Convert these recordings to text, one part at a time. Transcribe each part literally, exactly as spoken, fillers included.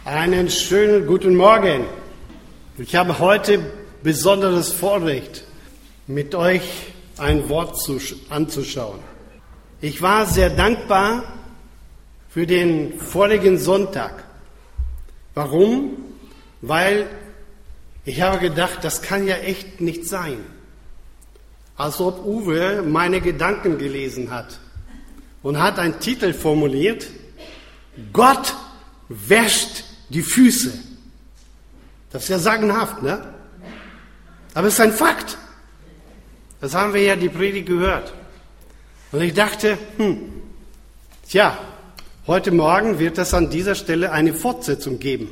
Einen schönen guten Morgen. Ich habe heute besonderes Vorrecht, mit euch ein Wort zu, anzuschauen. Ich war sehr dankbar für den vorigen Sonntag. Warum? Weil ich habe gedacht, das kann ja echt nicht sein. Als ob Uwe meine Gedanken gelesen hat und hat einen Titel formuliert: Gott wäscht die Füße. Das ist ja sagenhaft, ne? Aber es ist ein Fakt. Das haben wir ja die Predigt gehört. Und ich dachte, hm, tja, heute Morgen wird es an dieser Stelle eine Fortsetzung geben.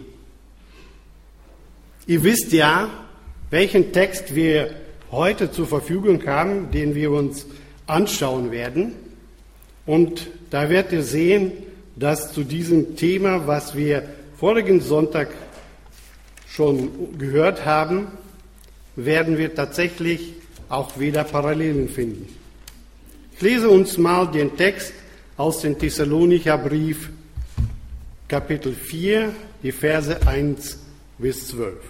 Ihr wisst ja, welchen Text wir heute zur Verfügung haben, den wir uns anschauen werden. Und da werdet ihr sehen, dass zu diesem Thema, was wir vorigen Sonntag schon gehört haben, werden wir tatsächlich auch wieder Parallelen finden. Ich lese uns mal den Text aus dem Thessalonicher Brief, Kapitel vier, die Verse eins bis zwölf.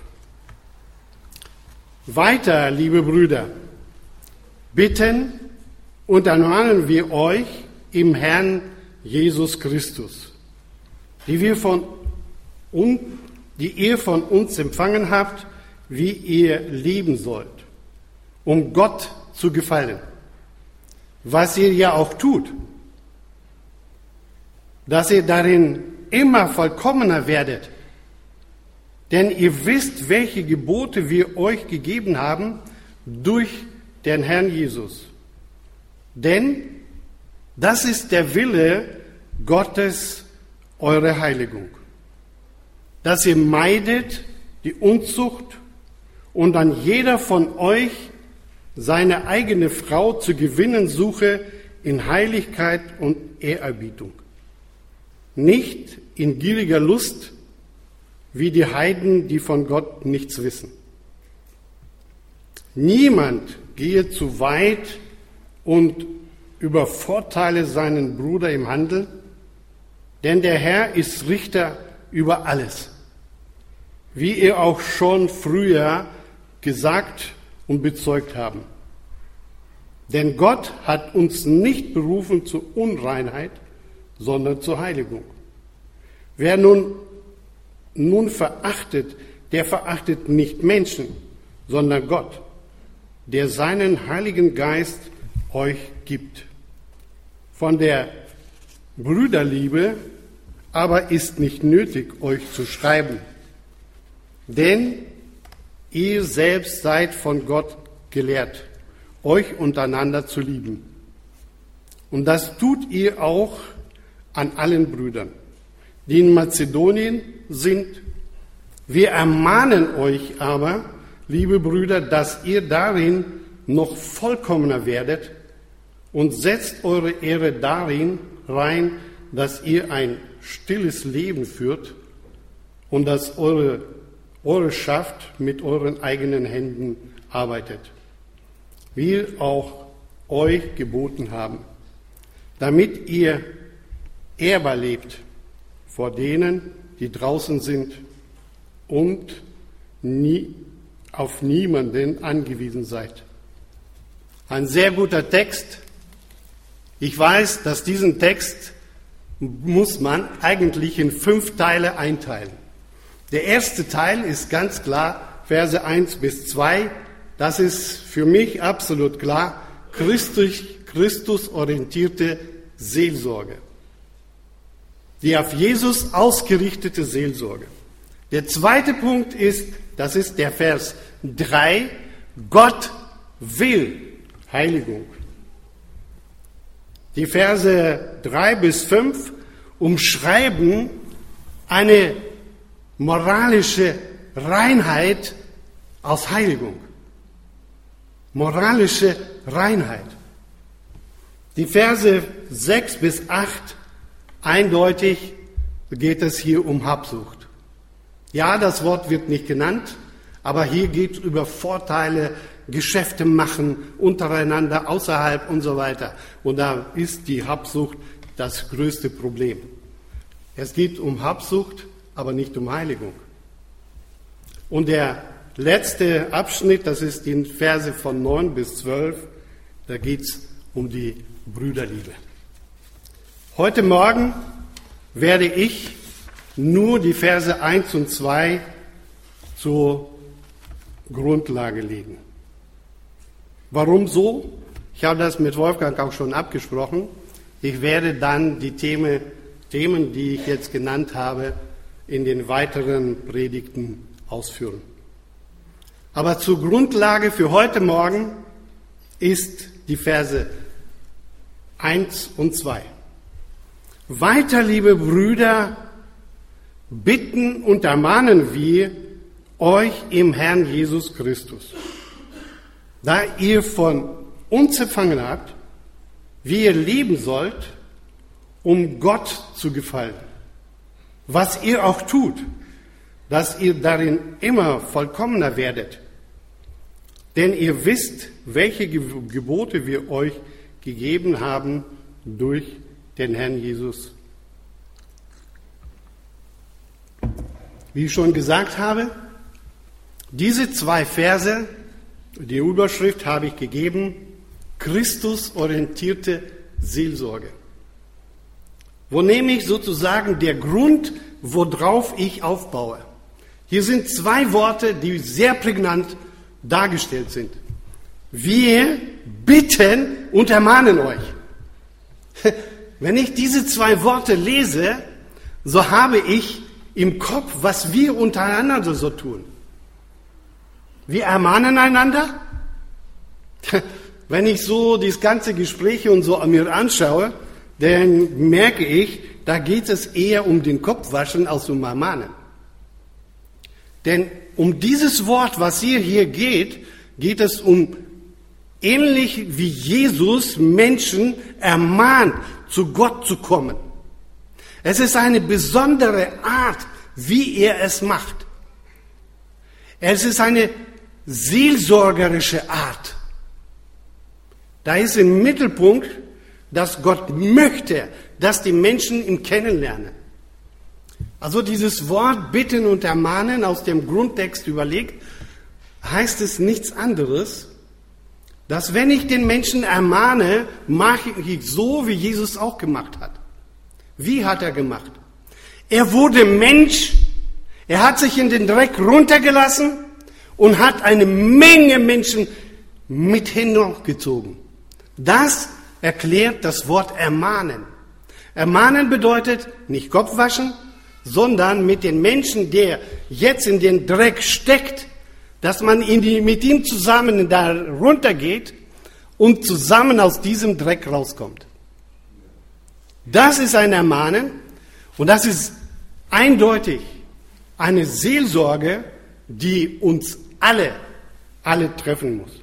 Weiter, liebe Brüder, bitten und ermahnen wir euch im Herrn Jesus Christus, die wir von uns, die ihr von uns empfangen habt, wie ihr leben sollt, um Gott zu gefallen, was ihr ja auch tut, dass ihr darin immer vollkommener werdet, denn ihr wisst, welche Gebote wir euch gegeben haben durch den Herrn Jesus. Denn das ist der Wille Gottes, eure Heiligung, dass ihr meidet die Unzucht und an jeder von euch seine eigene Frau zu gewinnen suche in Heiligkeit und Ehrerbietung, nicht in gieriger Lust, wie die Heiden, die von Gott nichts wissen. Niemand gehe zu weit und übervorteile seinen Bruder im Handel, denn der Herr ist Richter über alles, wie ihr auch schon früher gesagt und bezeugt haben. Denn Gott hat uns nicht berufen zur Unreinheit, sondern zur Heiligung. Wer nun, nun verachtet, der verachtet nicht Menschen, sondern Gott, der seinen Heiligen Geist euch gibt. Von der Brüderliebe aber ist nicht nötig, euch zu schreiben, denn ihr selbst seid von Gott gelehrt, euch untereinander zu lieben. Und das tut ihr auch an allen Brüdern, die in Mazedonien sind. Wir ermahnen euch aber, liebe Brüder, dass ihr darin noch vollkommener werdet und setzt eure Ehre darin rein, dass ihr ein stilles Leben führt und dass eure, eure Schaft mit euren eigenen Händen arbeitet, wie wir auch euch geboten haben, damit ihr ehrbar lebt vor denen, die draußen sind und nie, auf niemanden angewiesen seid. Ein sehr guter Text. Ich weiß, dass diesen Text muss man eigentlich in fünf Teile einteilen. Der erste Teil ist ganz klar, Verse eins bis zwei. Das ist für mich absolut klar, Christus, Christus-orientierte Seelsorge. Die auf Jesus ausgerichtete Seelsorge. Der zweite Punkt ist, das ist der Vers drei, Gott will Heiligung. Die Verse drei bis fünf umschreiben eine moralische Reinheit aus Heiligung. Moralische Reinheit. Die Verse sechs bis acht, eindeutig geht es hier um Habsucht. Ja, das Wort wird nicht genannt, aber hier geht es über Vorteile, Geschäfte machen, untereinander, außerhalb und so weiter. Und da ist die Habsucht das größte Problem. Es geht um Habsucht aber nicht um Heiligung. Und der letzte Abschnitt, das ist die Verse von neun bis zwölf, da geht es um die Brüderliebe. Heute Morgen werde ich nur die Verse eins und zwei zur Grundlage legen. Warum so? Ich habe das mit Wolfgang auch schon abgesprochen. Ich werde dann die Themen, Themen, die ich jetzt genannt habe, in den weiteren Predigten ausführen. Aber zur Grundlage für heute Morgen ist die Verse eins und zwei. Weiter, liebe Brüder, bitten und ermahnen wir euch im Herrn Jesus Christus, da ihr von uns empfangen habt, wie ihr leben sollt, um Gott zu gefallen, was ihr auch tut, dass ihr darin immer vollkommener werdet. Denn ihr wisst, welche Gebote wir euch gegeben haben durch den Herrn Jesus. Wie ich schon gesagt habe, diese zwei Verse, die Überschrift habe ich gegeben, Christusorientierte Seelsorge. Wo nehme ich sozusagen der Grund, worauf ich aufbaue? Hier sind zwei Worte, die sehr prägnant dargestellt sind. Wir bitten und ermahnen euch. Wenn ich diese zwei Worte lese, so habe ich im Kopf, was wir untereinander so tun. Wir ermahnen einander. Wenn ich so das ganze Gespräch und so mir anschaue, dann merke ich, da geht es eher um den Kopfwaschen als um Ermahnen. Denn um dieses Wort, was hier hier geht, geht es um, ähnlich wie Jesus Menschen ermahnt, zu Gott zu kommen. Es ist eine besondere Art, wie er es macht. Es ist eine seelsorgerische Art. Da ist im Mittelpunkt, dass Gott möchte, dass die Menschen ihn kennenlernen. Also dieses Wort bitten und ermahnen aus dem Grundtext überlegt, heißt es nichts anderes, dass wenn ich den Menschen ermahne, mache ich so, wie Jesus auch gemacht hat. Wie hat er gemacht? Er wurde Mensch, er hat sich in den Dreck runtergelassen und hat eine Menge Menschen mit hingezogen. Das erklärt das Wort ermahnen. Ermahnen bedeutet nicht Kopfwaschen, sondern mit den Menschen, der jetzt in den Dreck steckt, dass man in die, mit ihm zusammen da runtergeht und zusammen aus diesem Dreck rauskommt. Das ist ein Ermahnen und das ist eindeutig eine Seelsorge, die uns alle, alle treffen muss.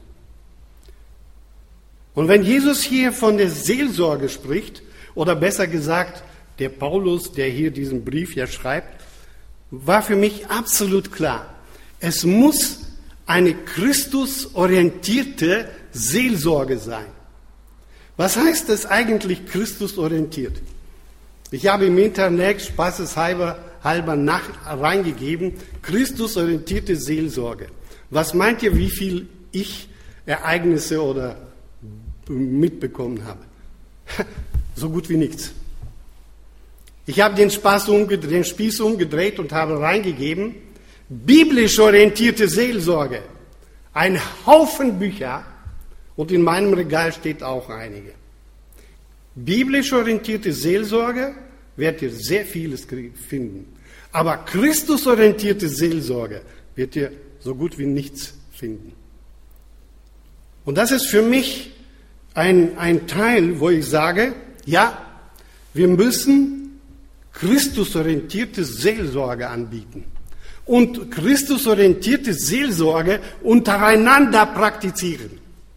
Und wenn Jesus hier von der Seelsorge spricht, oder besser gesagt, der Paulus, der hier diesen Brief ja schreibt, war für mich absolut klar, es muss eine christusorientierte Seelsorge sein. Was heißt es eigentlich christusorientiert? Ich habe im Internet spaßeshalber halber nach reingegeben, christusorientierte Seelsorge. Was meint ihr, wie viel ich Ereignisse oder mitbekommen habe? So gut wie nichts. Ich habe den, Spaß umgedreht, den Spieß umgedreht und habe reingegeben, biblisch orientierte Seelsorge. Ein Haufen Bücher und in meinem Regal steht auch einige. Biblisch orientierte Seelsorge werdet ihr sehr vieles finden. Aber christusorientierte Seelsorge werdet ihr so gut wie nichts finden. Und das ist für mich ein, ein Teil, wo ich sage, ja, wir müssen christusorientierte Seelsorge anbieten und christusorientierte Seelsorge untereinander praktizieren.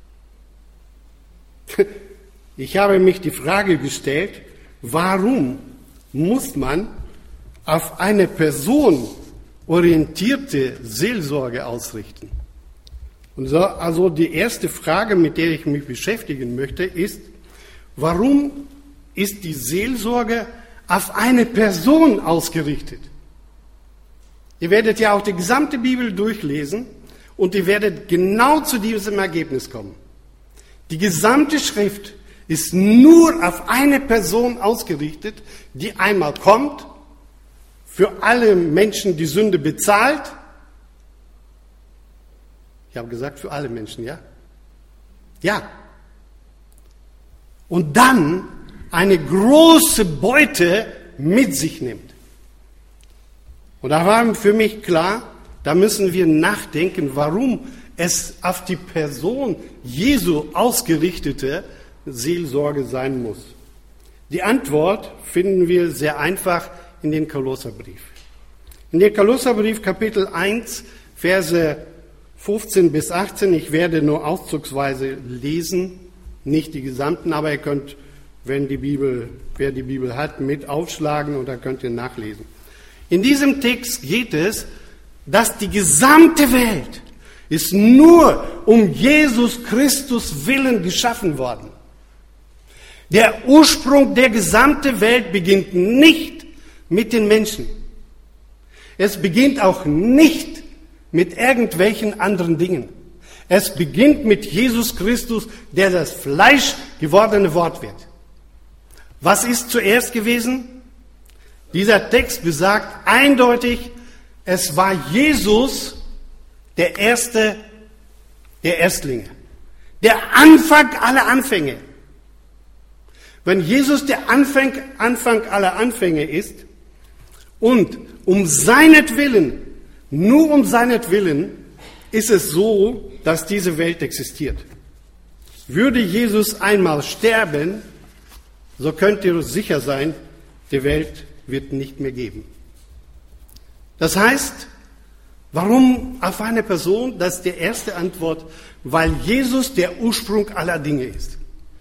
Ich habe mich die Frage gestellt, warum muss man auf eine Person orientierte Seelsorge ausrichten? Und so, also die erste Frage, mit der ich mich beschäftigen möchte, ist, warum ist die Seelsorge auf eine Person ausgerichtet? Ihr werdet ja auch die gesamte Bibel durchlesen und ihr werdet genau zu diesem Ergebnis kommen. Die gesamte Schrift ist nur auf eine Person ausgerichtet, die einmal kommt, für alle Menschen die Sünde bezahlt. Ich habe gesagt, für alle Menschen, ja? Ja. Und dann eine große Beute mit sich nimmt. Und da war für mich klar, da müssen wir nachdenken, warum es auf die Person Jesu ausgerichtete Seelsorge sein muss. Die Antwort finden wir sehr einfach in den Kolosserbrief. In den Kolosserbrief Kapitel eins, Verse fünfzehn bis achtzehn, ich werde nur auszugsweise lesen, nicht die gesamten, aber ihr könnt, wenn die Bibel, wer die Bibel hat, mit aufschlagen und da könnt ihr nachlesen. In diesem Text geht es, dass die gesamte Welt ist nur um Jesus Christus willen geschaffen worden. Der Ursprung der gesamten Welt beginnt nicht mit den Menschen. Es beginnt auch nicht mit irgendwelchen anderen Dingen. Es beginnt mit Jesus Christus, der das Fleisch gewordene Wort wird. Was ist zuerst gewesen? Dieser Text besagt eindeutig, es war Jesus der Erste der Erstlinge. Der Anfang aller Anfänge. Wenn Jesus der Anfang, Anfang aller Anfänge ist und um seinetwillen, nur um seinetwillen, ist es so, dass diese Welt existiert. Würde Jesus einmal sterben, so könnt ihr sicher sein, die Welt wird nicht mehr geben. Das heißt, warum auf eine Person? Das ist die erste Antwort, weil Jesus der Ursprung aller Dinge ist.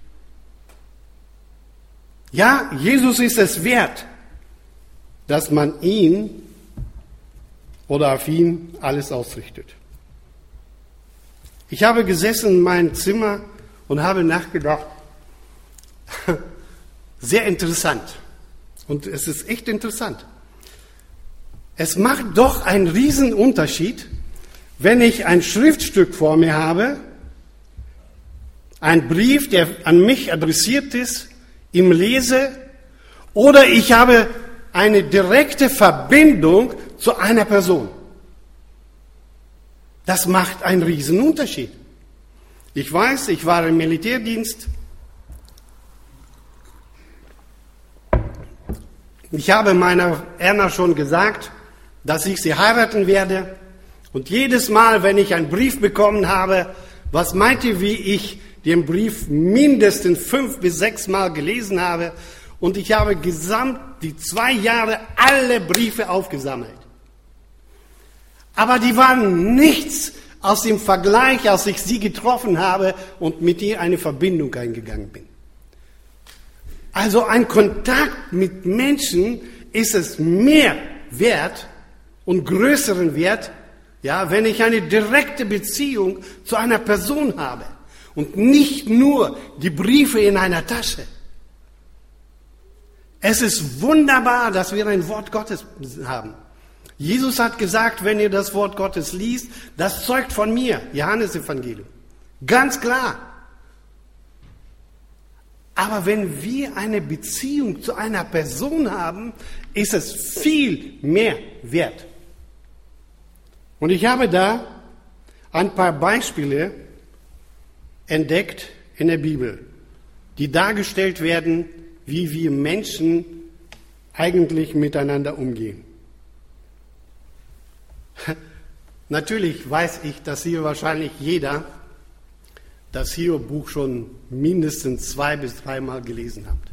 Ja, Jesus ist es wert, dass man ihn oder auf ihn alles ausrichtet. Ich habe gesessen in meinem Zimmer und habe nachgedacht, sehr interessant. Und es ist echt interessant. Es macht doch einen riesen Unterschied, wenn ich ein Schriftstück vor mir habe, ein Brief, der an mich adressiert ist, ihm lese, oder ich habe eine direkte Verbindung zu einer Person. Das macht einen riesen Unterschied. Ich weiß, ich war im Militärdienst. Ich habe meiner Erna schon gesagt, dass ich sie heiraten werde. Und jedes Mal, wenn ich einen Brief bekommen habe, was meint ihr, wie ich den Brief mindestens fünf bis sechs Mal gelesen habe? Und ich habe gesamt die zwei Jahre alle Briefe aufgesammelt. Aber die waren nichts aus dem Vergleich, als ich sie getroffen habe und mit ihr eine Verbindung eingegangen bin. Also ein Kontakt mit Menschen ist es mehr wert und größeren Wert, ja, wenn ich eine direkte Beziehung zu einer Person habe und nicht nur die Briefe in einer Tasche. Es ist wunderbar, dass wir ein Wort Gottes haben. Jesus hat gesagt, wenn ihr das Wort Gottes liest, das zeugt von mir, Johannesevangelium. Ganz klar. Aber wenn wir eine Beziehung zu einer Person haben, ist es viel mehr wert. Und ich habe da ein paar Beispiele entdeckt in der Bibel, die dargestellt werden, wie wir Menschen eigentlich miteinander umgehen. Natürlich weiß ich, dass hier wahrscheinlich jeder das Hiob-Buch schon mindestens zwei bis dreimal gelesen habt.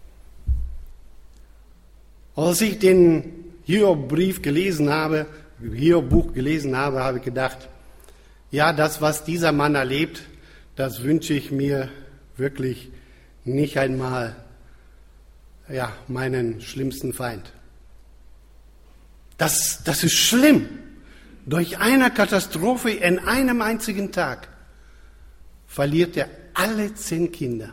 Als ich den Hiob-Brief gelesen habe, Hiob-Buch gelesen habe, habe ich gedacht, ja, das, was dieser Mann erlebt, das wünsche ich mir wirklich nicht einmal, ja, meinen schlimmsten Feind. Das, das ist schlimm. Durch eine Katastrophe in einem einzigen Tag verliert er alle zehn Kinder.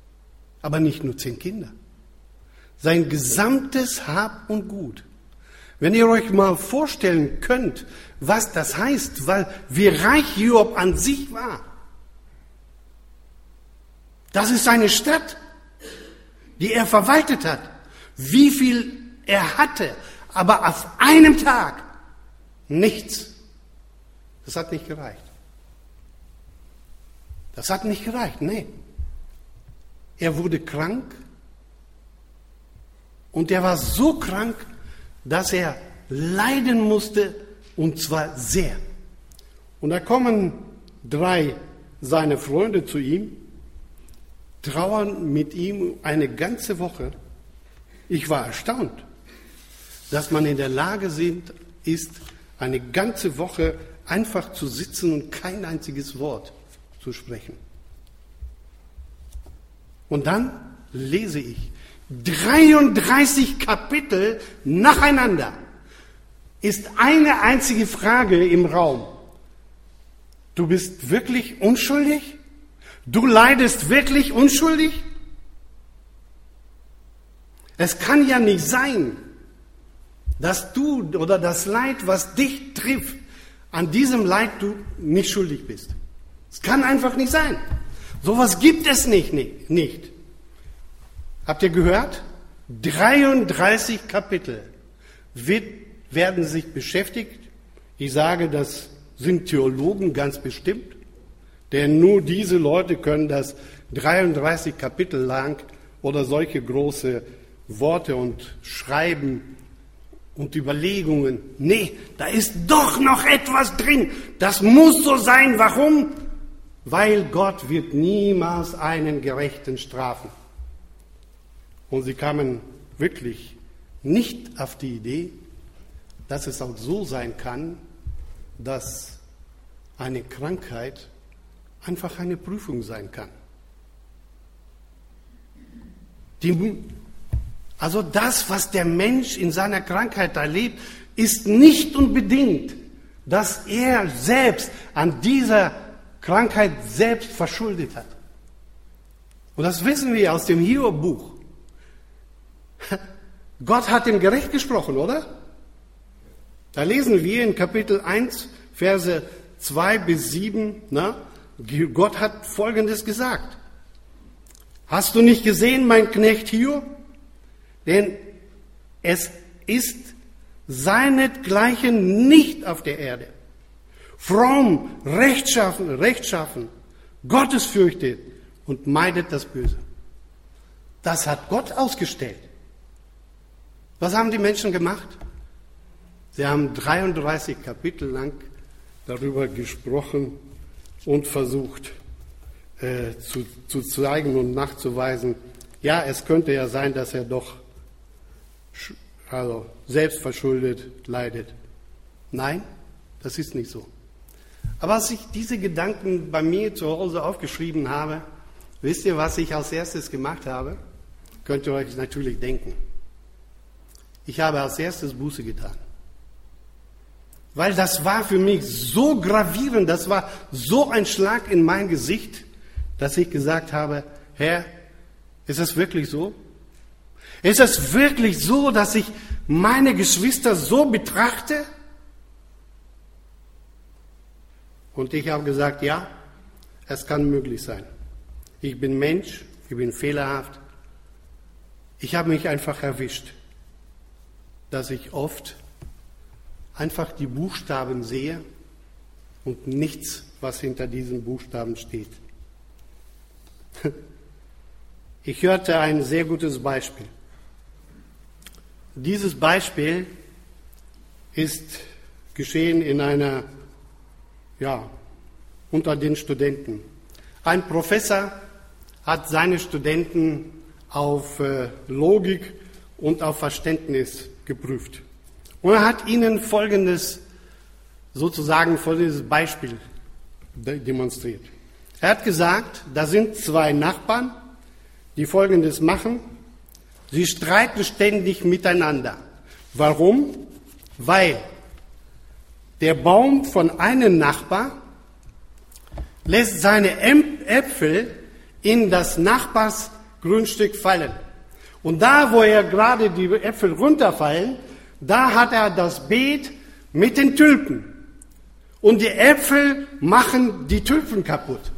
Aber nicht nur zehn Kinder. Sein gesamtes Hab und Gut. Wenn ihr euch mal vorstellen könnt, was das heißt, weil wie reich Hiob an sich war. Das ist seine Stadt, die er verwaltet hat. Wie viel er hatte, aber auf einem Tag nichts. Das hat nicht gereicht. Das hat nicht gereicht, nee. Er wurde krank und er war so krank, dass er leiden musste, und zwar sehr. Und da kommen drei seiner Freunde zu ihm, trauern mit ihm eine ganze Woche. Ich war erstaunt, dass man in der Lage ist, eine ganze Woche einfach zu sitzen und kein einziges Wort zu sprechen. Und dann lese ich dreiunddreißig Kapitel nacheinander. Ist eine einzige Frage im Raum. Du bist wirklich unschuldig? Du leidest wirklich unschuldig? Es kann ja nicht sein, dass du oder das Leid, was dich trifft, an diesem Leid du nicht schuldig bist. Es kann einfach nicht sein. Sowas gibt es nicht, nicht, nicht. Habt ihr gehört? dreiunddreißig Kapitel wird, werden sich beschäftigt. Ich sage, das sind Theologen ganz bestimmt, denn nur diese Leute können das dreiunddreißig Kapitel lang oder solche große Worte und Schreiben und Überlegungen. Nee, da ist doch noch etwas drin. Das muss so sein. Warum? Weil Gott wird niemals einen Gerechten strafen. Und sie kamen wirklich nicht auf die Idee, dass es auch so sein kann, dass eine Krankheit einfach eine Prüfung sein kann. Die, also das, was der Mensch in seiner Krankheit erlebt, ist nicht unbedingt, dass er selbst an dieser Krankheit selbst verschuldet hat. Und das wissen wir aus dem Hiob-Buch. Gott hat ihm gerecht gesprochen, oder? Da lesen wir in Kapitel eins, Verse zwei bis sieben, na, Gott hat Folgendes gesagt. Hast du nicht gesehen, mein Knecht Hiob? Denn es ist seinetgleichen nicht auf der Erde. Fromm, rechtschaffen, rechtschaffen, gottesfürchtet und meidet das Böse. Das hat Gott ausgestellt. Was haben die Menschen gemacht? Sie haben dreiunddreißig Kapitel lang darüber gesprochen und versucht äh, zu, zu zeigen und nachzuweisen, ja, es könnte ja sein, dass er doch also selbst verschuldet leidet. Nein, das ist nicht so. Aber als ich diese Gedanken bei mir zu Hause aufgeschrieben habe, wisst ihr, was ich als erstes gemacht habe? Könnt ihr euch natürlich denken. Ich habe als erstes Buße getan. Weil das war für mich so gravierend, das war so ein Schlag in mein Gesicht, dass ich gesagt habe, Herr, ist es wirklich so? Ist es wirklich so, dass ich meine Geschwister so betrachte? Und ich habe gesagt, ja, es kann möglich sein. Ich bin Mensch, ich bin fehlerhaft. Ich habe mich einfach erwischt, dass ich oft einfach die Buchstaben sehe und nichts, was hinter diesen Buchstaben steht. Ich hörte ein sehr gutes Beispiel. Dieses Beispiel ist geschehen in einer, ja, unter den Studenten. Ein Professor hat seine Studenten auf äh, Logik und auf Verständnis geprüft. Und er hat ihnen folgendes, sozusagen folgendes Beispiel demonstriert. Er hat gesagt, da sind zwei Nachbarn, die Folgendes machen. Sie streiten ständig miteinander. Warum? Weil der Baum von einem Nachbar lässt seine Äpfel in das Nachbarsgrundstück fallen. Und da, wo er gerade die Äpfel runterfallen, Da hat er das Beet mit den Tulpen. Und die Äpfel machen die Tulpen kaputt.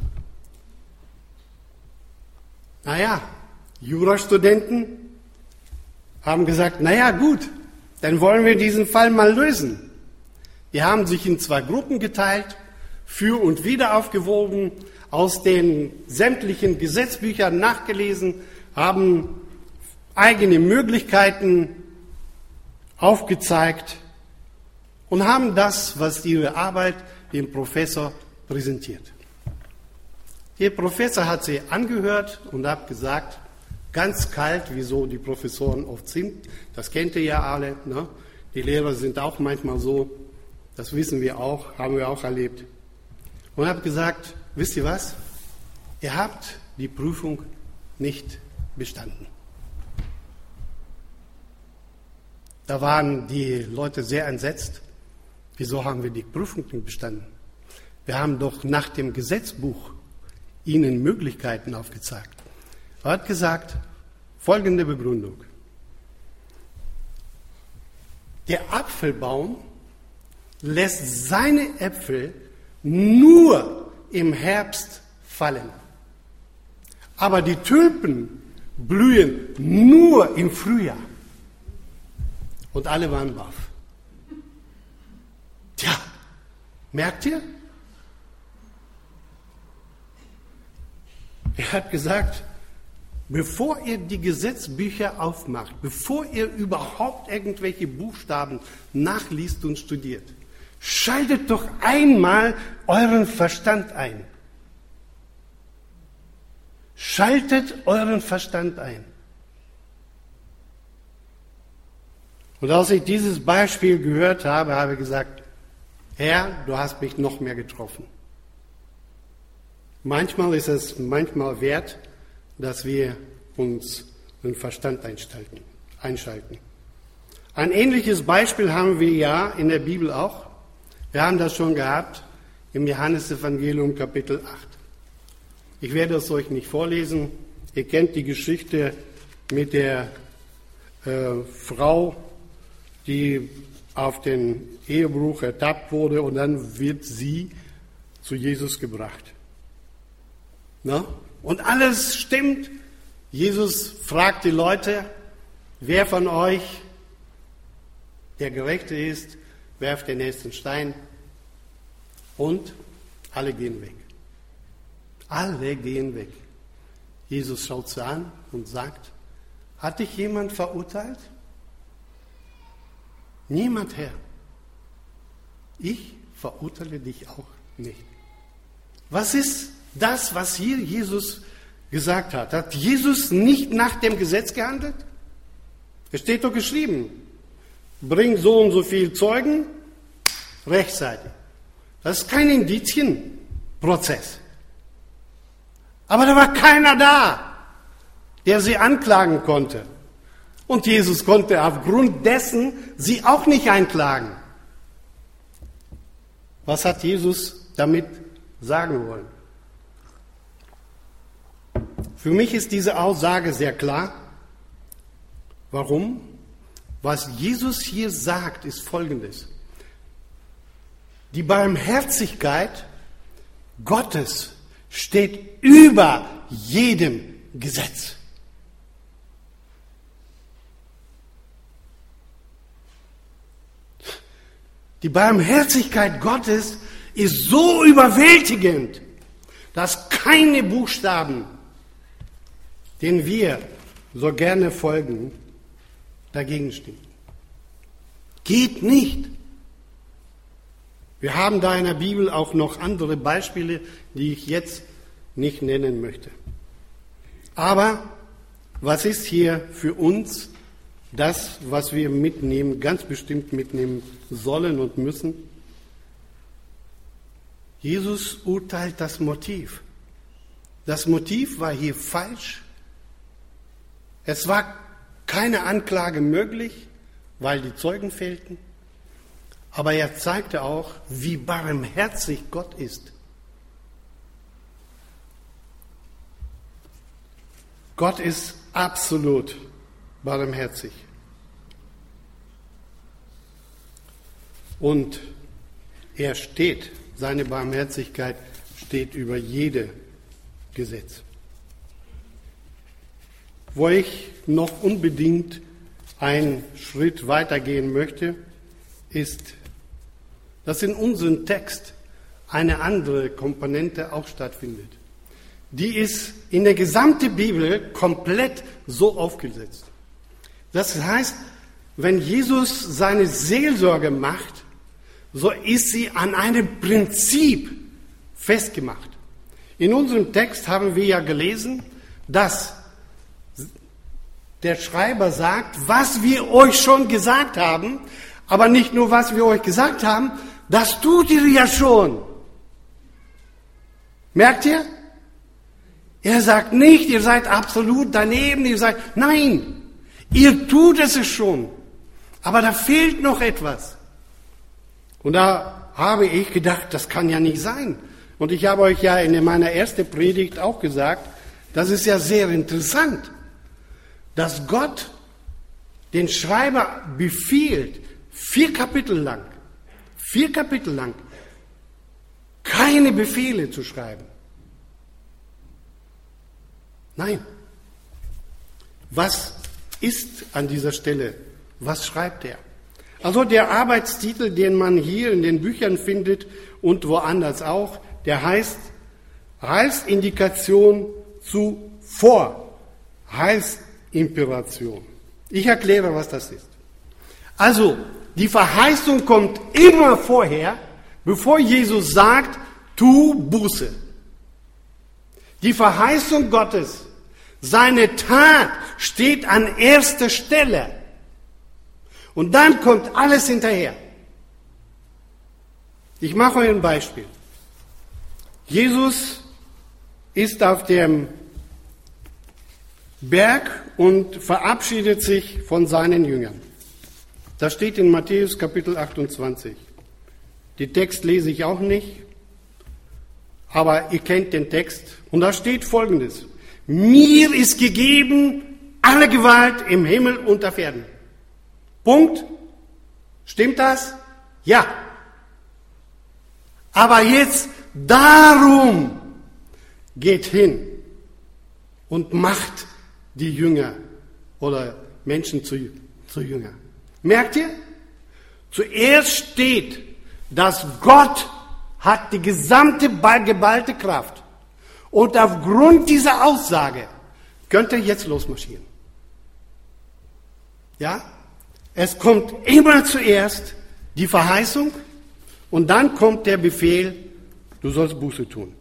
Naja, Jurastudenten haben gesagt, naja gut, dann wollen wir diesen Fall mal lösen. Die haben sich in zwei Gruppen geteilt, für und wider aufgewogen, aus den sämtlichen Gesetzbüchern nachgelesen, haben eigene Möglichkeiten aufgezeigt und haben das, was ihre Arbeit dem Professor präsentiert. Der Professor hat sie angehört und hat gesagt, ganz kalt, wieso die Professoren oft sind, das kennt ihr ja alle, ne? Die Lehrer sind auch manchmal so, das wissen wir auch, haben wir auch erlebt. Und hat gesagt, wisst ihr was, ihr habt die Prüfung nicht bestanden. Da waren die Leute sehr entsetzt. Wieso haben wir die Prüfung nicht bestanden? Wir haben doch nach dem Gesetzbuch ihnen Möglichkeiten aufgezeigt. Er hat gesagt, folgende Begründung. Der Apfelbaum lässt seine Äpfel nur im Herbst fallen. Aber die Tulpen blühen nur im Frühjahr. Und alle waren baff. Tja, merkt ihr? Er hat gesagt, bevor ihr die Gesetzbücher aufmacht, bevor ihr überhaupt irgendwelche Buchstaben nachliest und studiert, schaltet doch einmal euren Verstand ein. Schaltet euren Verstand ein. Und als ich dieses Beispiel gehört habe, habe ich gesagt, Herr, du hast mich noch mehr getroffen. Manchmal ist es manchmal wert, dass wir uns den Verstand einschalten. einschalten. Ein ähnliches Beispiel haben wir ja in der Bibel auch. Wir haben das schon gehabt im Johannesevangelium Kapitel acht. Ich werde es euch nicht vorlesen. Ihr kennt die Geschichte mit der äh, Frau, die auf den Ehebruch ertappt wurde und dann wird sie zu Jesus gebracht. Na? Und alles stimmt. Jesus fragt die Leute, wer von euch der Gerechte ist, werft den nächsten Stein. Und alle gehen weg. Alle gehen weg. Jesus schaut sie an und sagt, hat dich jemand verurteilt? Niemand, Herr. Ich verurteile dich auch nicht. Was ist das, was hier Jesus gesagt hat? Hat Jesus nicht nach dem Gesetz gehandelt? Es steht doch geschrieben, bring so und so viel Zeugen rechtzeitig. Das ist kein Indizienprozess. Aber da war keiner da, der sie anklagen konnte. Und Jesus konnte aufgrund dessen sie auch nicht einklagen. Was hat Jesus damit sagen wollen? Für mich ist diese Aussage sehr klar. Warum? Was Jesus hier sagt, ist Folgendes. Die Barmherzigkeit Gottes steht über jedem Gesetz. Die Barmherzigkeit Gottes ist so überwältigend, dass keine Buchstaben, denen wir so gerne folgen, dagegen stehen. Geht nicht. Wir haben da in der Bibel auch noch andere Beispiele, die ich jetzt nicht nennen möchte. Aber was ist hier für uns das, was wir mitnehmen, ganz bestimmt mitnehmen sollen und müssen? Jesus urteilt das Motiv. Das Motiv war hier falsch. Es war keine Anklage möglich, weil die Zeugen fehlten. Aber er zeigte auch, wie barmherzig Gott ist. Gott ist absolut barmherzig. Und er steht, seine Barmherzigkeit steht über jede Gesetz. Wo ich noch unbedingt einen Schritt weitergehen möchte, ist, dass in unserem Text eine andere Komponente auch stattfindet. Die ist in der gesamten Bibel komplett so aufgesetzt. Das heißt, wenn Jesus seine Seelsorge macht, so ist sie an einem Prinzip festgemacht. In unserem Text haben wir ja gelesen, dass der Schreiber sagt, was wir euch schon gesagt haben, aber nicht nur, was wir euch gesagt haben, das tut ihr ja schon. Merkt ihr? Er sagt nicht, ihr seid absolut daneben, ihr seid, nein, ihr tut es schon. Aber da fehlt noch etwas. Und da habe ich gedacht, das kann ja nicht sein. Und ich habe euch ja in meiner ersten Predigt auch gesagt, das ist ja sehr interessant, dass Gott den Schreiber befiehlt, vier Kapitel lang, vier Kapitel lang, keine Befehle zu schreiben. Nein. Was ist an dieser Stelle? Was schreibt er? Also der Arbeitstitel, den man hier in den Büchern findet und woanders auch, der heißt Heilsindikation zu Vorheilsimperation. Ich erkläre, was das ist. Also, die Verheißung kommt immer vorher, bevor Jesus sagt, tu Buße. Die Verheißung Gottes, seine Tat steht an erster Stelle. Und dann kommt alles hinterher. Ich mache euch ein Beispiel. Jesus ist auf dem Berg und verabschiedet sich von seinen Jüngern. Das steht in Matthäus Kapitel achtundzwanzig. Den Text lese ich auch nicht, aber ihr kennt den Text. Und da steht Folgendes. Mir ist gegeben alle Gewalt im Himmel und auf Erden. Punkt. Stimmt das? Ja. Aber jetzt darum geht hin und macht die Jünger oder Menschen zu, zu Jünger. Merkt ihr? Zuerst steht, dass Gott hat die gesamte geballte Kraft. Und aufgrund dieser Aussage könnt ihr jetzt losmarschieren. Ja? Es kommt immer zuerst die Verheißung und dann kommt der Befehl, du sollst Buße tun.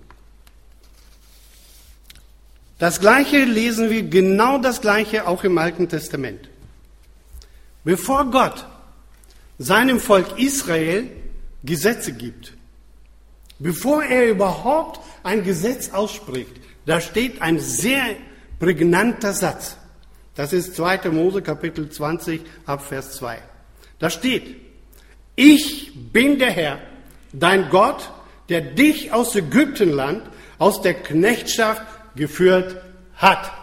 Das Gleiche lesen wir, genau das Gleiche auch im Alten Testament. Bevor Gott seinem Volk Israel Gesetze gibt, bevor er überhaupt ein Gesetz ausspricht, da steht ein sehr prägnanter Satz. Das ist zweiter Mose Kapitel zwanzig ab Vers zwei. Da steht, ich bin der Herr, dein Gott, der dich aus Ägyptenland, aus der Knechtschaft geführt hat.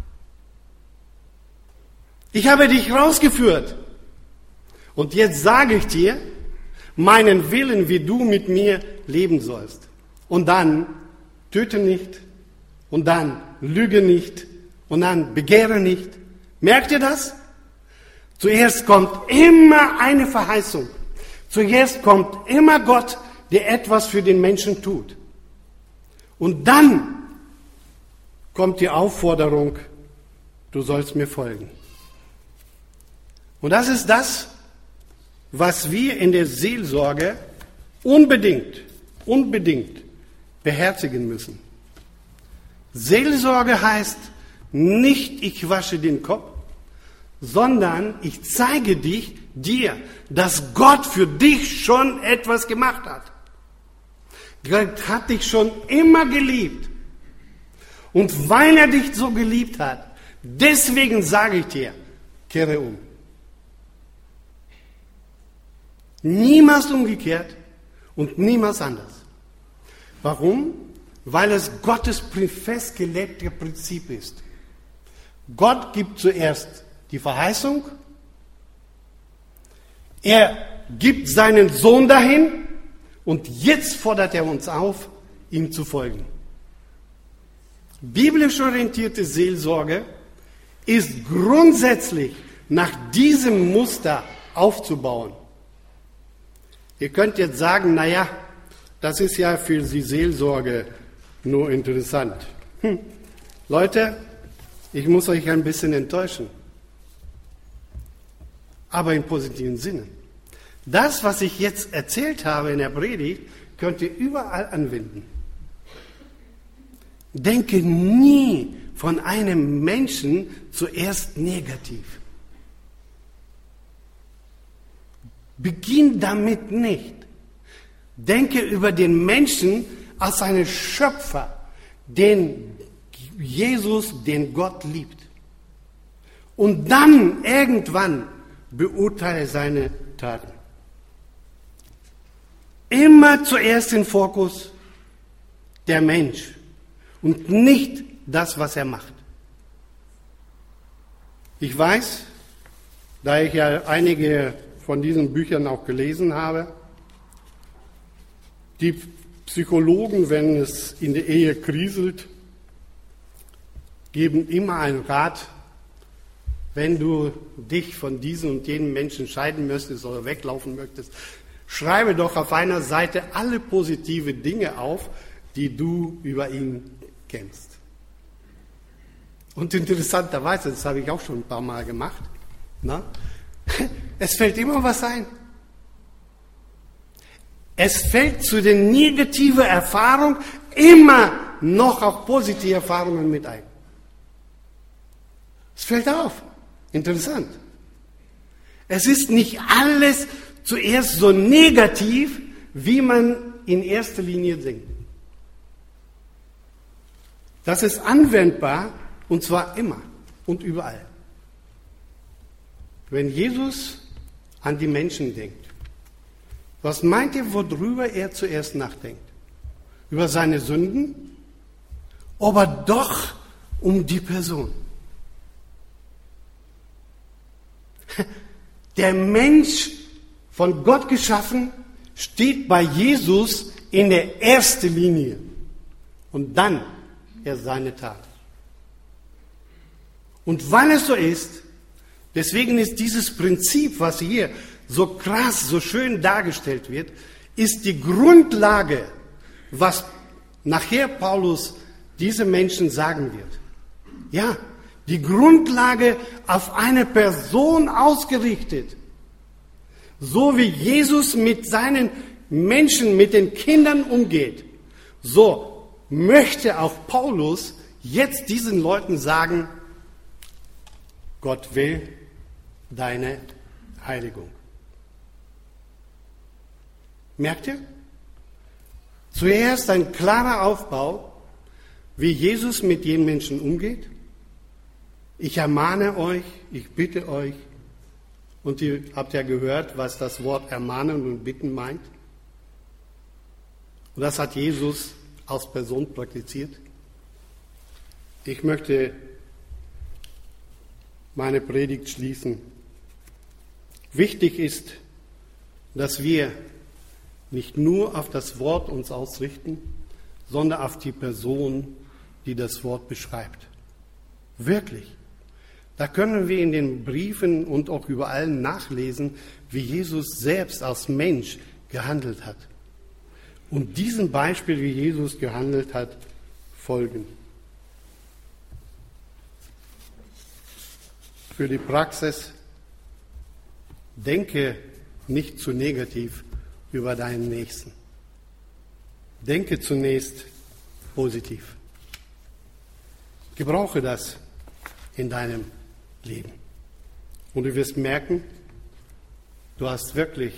Ich habe dich rausgeführt. Und jetzt sage ich dir, meinen Willen, wie du mit mir leben sollst. Und dann töte nicht. Und dann lüge nicht. Und dann begehre nicht. Merkt ihr das? Zuerst kommt immer eine Verheißung. Zuerst kommt immer Gott, der etwas für den Menschen tut. Und dann kommt die Aufforderung, du sollst mir folgen. Und das ist das, was wir in der Seelsorge unbedingt, unbedingt beherzigen müssen. Seelsorge heißt nicht, ich wasche den Kopf, sondern ich zeige dich, dir, dass Gott für dich schon etwas gemacht hat. Gott hat dich schon immer geliebt. Und weil er dich so geliebt hat, deswegen sage ich dir, kehre um. Niemals umgekehrt und niemals anders. Warum? Weil es Gottes festgelegte Prinzip ist. Gott gibt zuerst die Verheißung. Er gibt seinen Sohn dahin und jetzt fordert er uns auf, ihm zu folgen. Biblisch orientierte Seelsorge ist grundsätzlich nach diesem Muster aufzubauen. Ihr könnt jetzt sagen, naja, das ist ja für die Seelsorge nur interessant. Hm. Leute, ich muss euch ein bisschen enttäuschen, aber im positiven Sinne. Das, was ich jetzt erzählt habe in der Predigt, könnt ihr überall anwenden. Denke nie von einem Menschen zuerst negativ. Beginn damit nicht. Denke über den Menschen als einen Schöpfer, den Jesus, den Gott liebt. Und dann irgendwann beurteile seine Taten. Immer zuerst den Fokus der Mensch und nicht das, was er macht. Ich weiß, da ich ja einige von diesen Büchern auch gelesen habe, die Psychologen, wenn es in der Ehe kriselt, geben immer einen Rat, wenn du dich von diesem und jenem Menschen scheiden möchtest oder weglaufen möchtest, schreibe doch auf einer Seite alle positive Dinge auf, die du über ihn kennst. Und interessanterweise, das habe ich auch schon ein paar Mal gemacht, na, es fällt immer was ein. Es fällt zu den negativen Erfahrungen immer noch auch positive Erfahrungen mit ein. Es fällt auf. Interessant. Es ist nicht alles zuerst so negativ, wie man in erster Linie denkt. Das ist anwendbar, und zwar immer und überall. Wenn Jesus an die Menschen denkt, was meint ihr, worüber er zuerst nachdenkt? Über seine Sünden? Aber doch um die Person. Der Mensch, von Gott geschaffen, steht bei Jesus in der ersten Linie. Und dann erst seine Tat. Und weil es so ist, deswegen ist dieses Prinzip, was hier so krass, so schön dargestellt wird, ist die Grundlage, was nachher Paulus diese Menschen sagen wird. Ja, die Grundlage auf eine Person ausgerichtet. So wie Jesus mit seinen Menschen, mit den Kindern umgeht, so möchte auch Paulus jetzt diesen Leuten sagen, Gott will deine Heiligung. Merkt ihr? Zuerst ein klarer Aufbau, wie Jesus mit jedem Menschen umgeht. Ich ermahne euch, ich bitte euch, und ihr habt ja gehört, was das Wort ermahnen und bitten meint. Und das hat Jesus als Person praktiziert. Ich möchte meine Predigt schließen. Wichtig ist, dass wir nicht nur auf das Wort uns ausrichten, sondern auf die Person, die das Wort beschreibt. Wirklich. Da können wir in den Briefen und auch überall nachlesen, wie Jesus selbst als Mensch gehandelt hat. Und diesem Beispiel, wie Jesus gehandelt hat, folgen. Für die Praxis, denke nicht zu negativ über deinen Nächsten. Denke zunächst positiv. Gebrauche das in deinem Leben. Und du wirst merken, du hast wirklich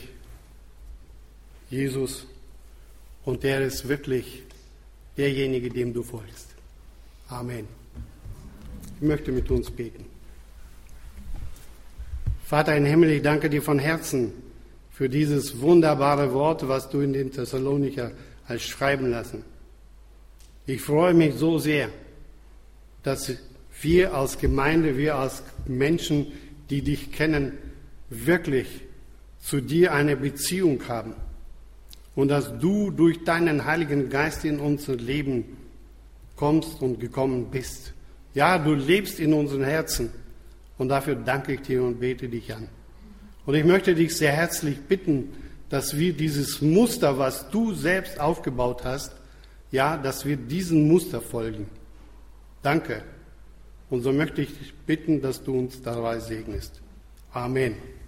Jesus und der ist wirklich derjenige, dem du folgst. Amen. Ich möchte mit uns beten. Vater im Himmel, ich danke dir von Herzen für dieses wunderbare Wort, was du in den Thessalonicher hast schreiben lassen. Ich freue mich so sehr, dass wir als Gemeinde, wir als Menschen, die dich kennen, wirklich zu dir eine Beziehung haben und dass du durch deinen Heiligen Geist in unser Leben kommst und gekommen bist. Ja, du lebst in unseren Herzen und dafür danke ich dir und bete dich an. Und ich möchte dich sehr herzlich bitten, dass wir dieses Muster, was du selbst aufgebaut hast, ja, dass wir diesem Muster folgen. Danke. Und so möchte ich dich bitten, dass du uns dabei segnest. Amen.